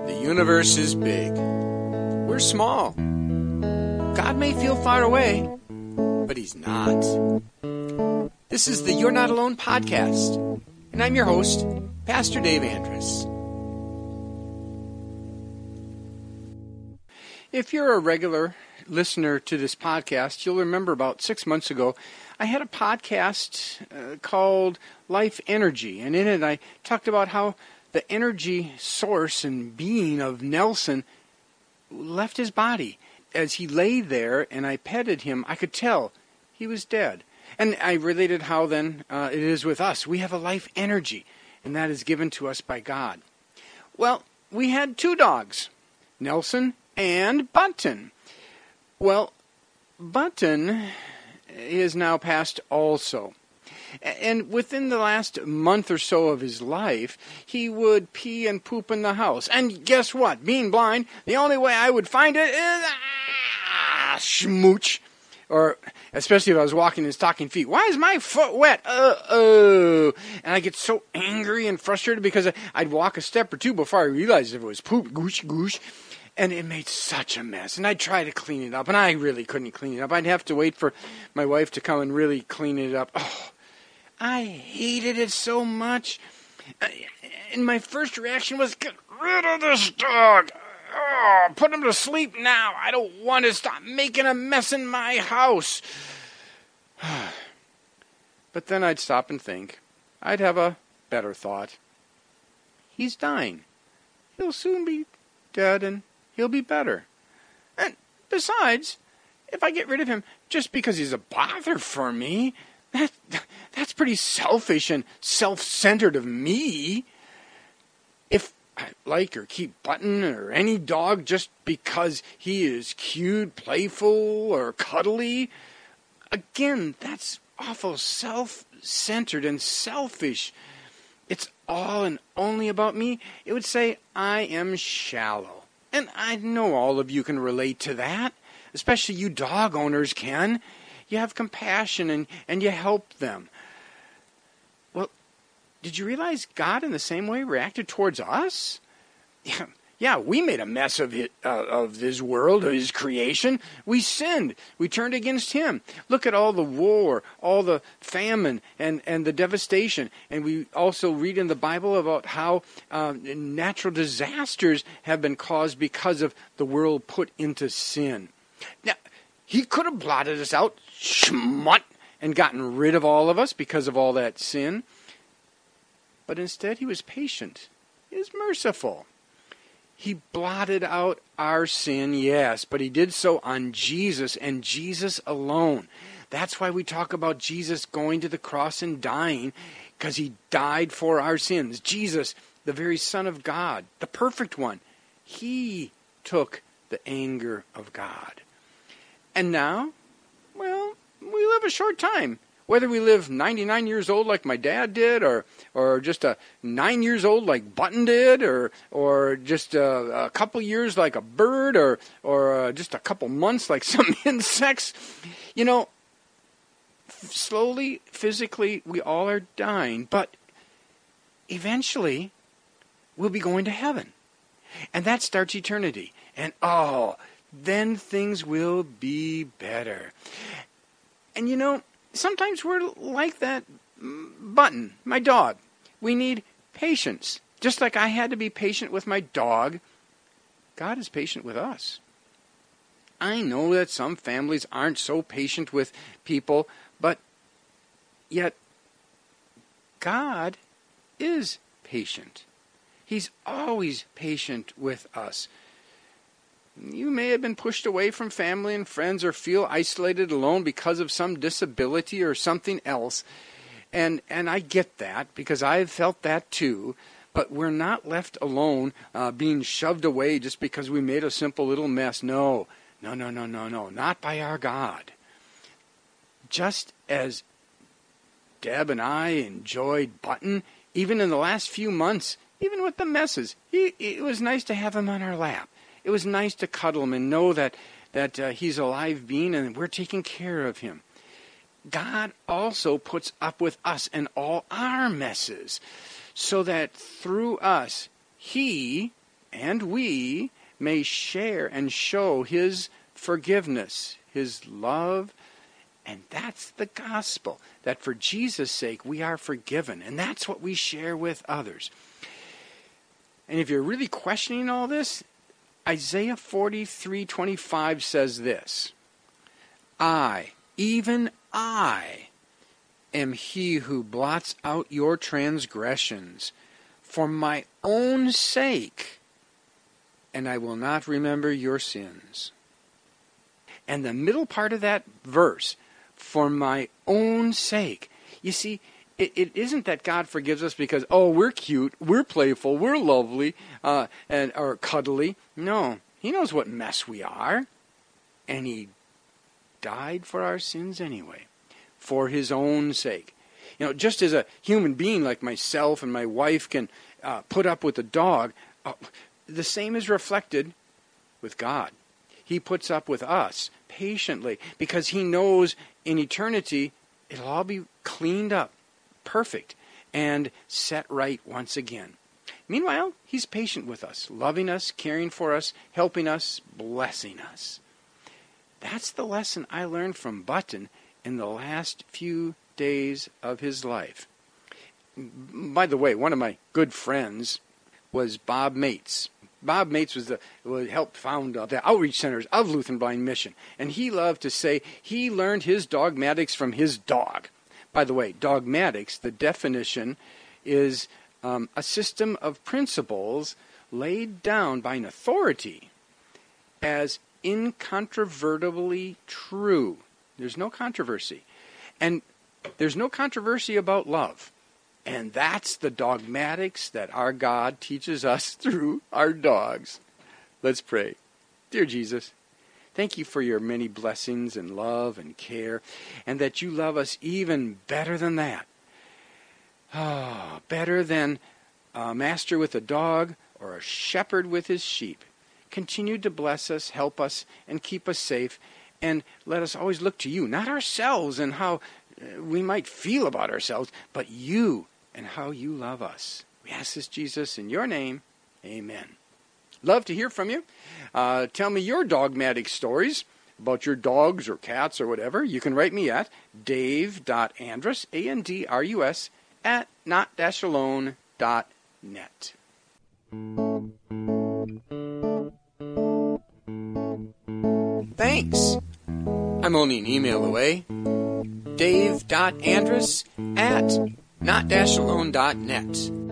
The universe is big. We're small. God may feel far away, but He's not. This is the You're Not Alone podcast, and I'm your host, Pastor Dave Andrus. If you're a regular listener to this podcast, you'll remember about 6 months ago, I had a podcast called Life Energy, and in it I talked about how the energy source and being of Nelson left his body. As he lay there and I petted him, I could tell he was dead. And I related how then it is with us. We have a life energy, and that is given to us by God. Well, we had two dogs, Nelson and Button. Well, Button is now passed also. And within the last month or so of his life, he would pee and poop in the house. And guess what? Being blind, the only way I would find it is schmooch. Or especially if I was walking in stocking feet. Why is my foot wet? And I get so angry and frustrated because I'd walk a step or two before I realized if it was poop, goosh, goosh. And it made such a mess. And I'd try to clean it up, and I really couldn't clean it up. I'd have to wait for my wife to come and really clean it up. Oh, I hated it so much. And my first reaction was, get rid of this dog. Oh, put him to sleep now. I don't want to stop making a mess in my house. But then I'd stop and think. I'd have a better thought. He's dying. He'll soon be dead, and he'll be better. And besides, if I get rid of him just because he's a bother for me, that's pretty selfish and self-centered of me. If I like or keep Button or any dog just because he is cute, playful, or cuddly, again, that's awful self-centered and selfish. It's all and only about me. It would say I am shallow. And I know all of you can relate to that, especially you dog owners can. You have compassion and you help them. Well, did you realize God in the same way reacted towards us? Yeah, we made a mess of His world, of His creation. We sinned. We turned against Him. Look at all the war, all the famine, and the devastation. And we also read in the Bible about how natural disasters have been caused because of the world put into sin. Now, He could have blotted us out, schmut, and gotten rid of all of us because of all that sin. But instead, He was patient. He was merciful. He blotted out our sin, yes, but He did so on Jesus and Jesus alone. That's why we talk about Jesus going to the cross and dying, because He died for our sins. Jesus, the very Son of God, the perfect one, He took the anger of God. And now, well, we live a short time. Whether we live 99 years old like my dad did, or just 9 years old like Button did, or just a couple years like a bird, or just a couple months like some insects, slowly, physically, we all are dying, but eventually we'll be going to heaven. And that starts eternity. And then things will be better. And sometimes we're like that Button, my dog. We need patience. Just like I had to be patient with my dog, God is patient with us. I know that some families aren't so patient with people, but yet God is patient. He's always patient with us. You may have been pushed away from family and friends or feel isolated alone because of some disability or something else. And I get that because I've felt that too. But we're not left alone being shoved away just because we made a simple little mess. No. Not by our God. Just as Deb and I enjoyed Button, even in the last few months, even with the messes, it was nice to have him on our lap. It was nice to cuddle him and know that he's a live being and we're taking care of him. God also puts up with us and all our messes so that through us, He and we may share and show his forgiveness, his love. And that's the gospel, that for Jesus' sake we are forgiven. And that's what we share with others. And if you're really questioning all this, Isaiah 43:25 says this: I, even I, am he who blots out your transgressions for my own sake, and I will not remember your sins. And the middle part of that verse, for my own sake. You see, it isn't that God forgives us because, oh, we're cute, we're playful, we're lovely, or cuddly. No, he knows what mess we are. And he died for our sins anyway, for his own sake. You know, just as a human being like myself and my wife can put up with a dog, the same is reflected with God. He puts up with us patiently because he knows in eternity it'll all be cleaned up, perfect, and set right once again. Meanwhile, he's patient with us, loving us, caring for us, helping us, blessing us. That's the lesson I learned from Button in the last few days of his life. By the way, one of my good friends was Bob Mates. Bob Mates helped found the outreach centers of Lutheran Blind Mission. And he loved to say he learned his dogmatics from his dog. By the way, dogmatics, the definition is a system of principles laid down by an authority as incontrovertibly true. There's no controversy. And there's no controversy about love. And that's the dogmatics that our God teaches us through our dogs. Let's pray. Dear Jesus, thank you for your many blessings and love and care, and that you love us even better than that. Better than a master with a dog or a shepherd with his sheep. Continue to bless us, help us, and keep us safe, and let us always look to you, not ourselves and how we might feel about ourselves, but you and how you love us. We ask this, Jesus, in your name. Amen. Love to hear from you. Tell me your dogmatic stories about your dogs or cats or whatever. You can write me at dave.andrus, ANDRUS, @not-alone.net. Thanks. I'm only an email away. dave.andrus @not-alone.net.